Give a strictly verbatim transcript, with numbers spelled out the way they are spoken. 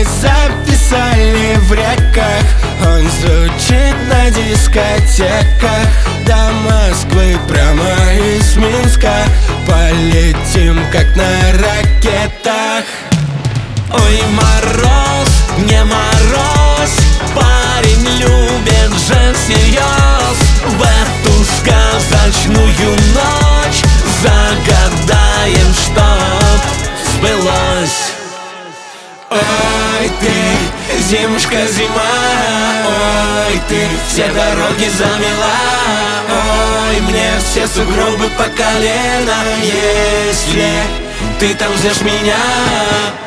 записали в реках. Он звучит на дискотеках. До Москвы прямо из Минска полетим, как на ракетах. Ой, мороз, не мороз, парень любит же всерьез. В эту сказочную ночь загадаем, чтоб сбылось. Ой, ты, зимушка, зима, ой, ты все дороги замела. Ой, мне все сугробы по колено. Если ты там ждешь меня,